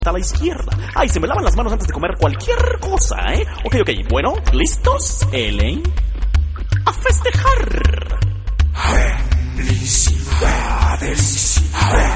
a la izquierda. Ay, se me lavan las manos antes de comer cualquier cosa, ¿eh? Ok, bueno, ¿listos, Elaine? ¡A festejar! Felicidades.